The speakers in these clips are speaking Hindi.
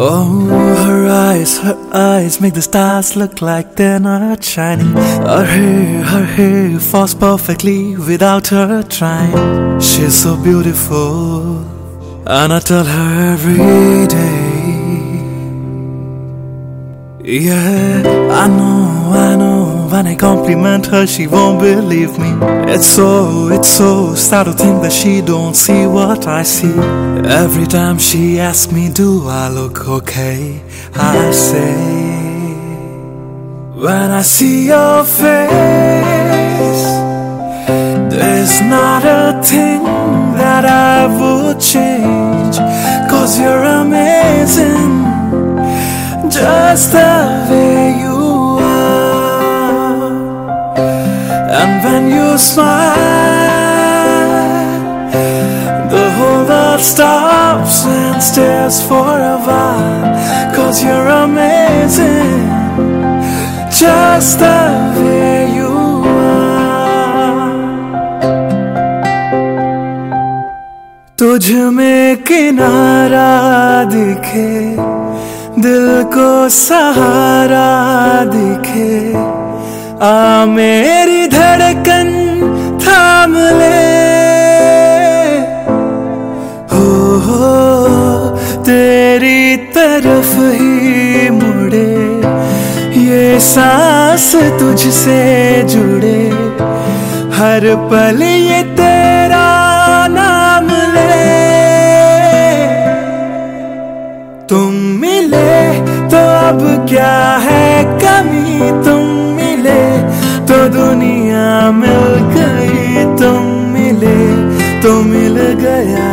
Oh, her eyes make the stars look like they're not shining. Her hair falls perfectly without her trying. She's so beautiful, and I tell her every day. Yeah, I know, when I compliment her, she won't believe me. It's so sad to think that she don't see what I see. Every time she asks me, do I look okay? I say, when I see your face, there's not a thing that I would change. 'Cause you're amazing, just the way you are. And when you smile, the whole world stops and stares for a while. 'Cause you're amazing, just the way you are. तुझ में किनारा दिखे, दिल को सहारा दिखे, आ मेरी धड़कन थाम ले। हो तेरी तरफ ही मुड़े, ये सांस तुझसे जुड़े, हर पल ये तेरा नाम ले। तुम मिले तो अब क्या है कमी, तुम मिले तो दुनिया मिल गई। तुम मिले तो मिल गया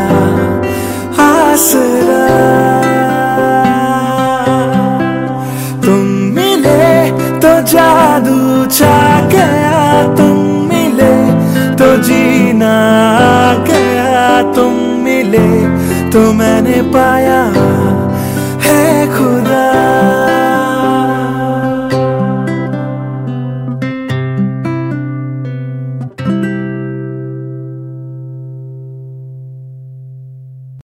आसरा। तुम मिले तो जादू छा गया, तुम मिले तो जीना आ गया। तुम मिले तो मैंने पाया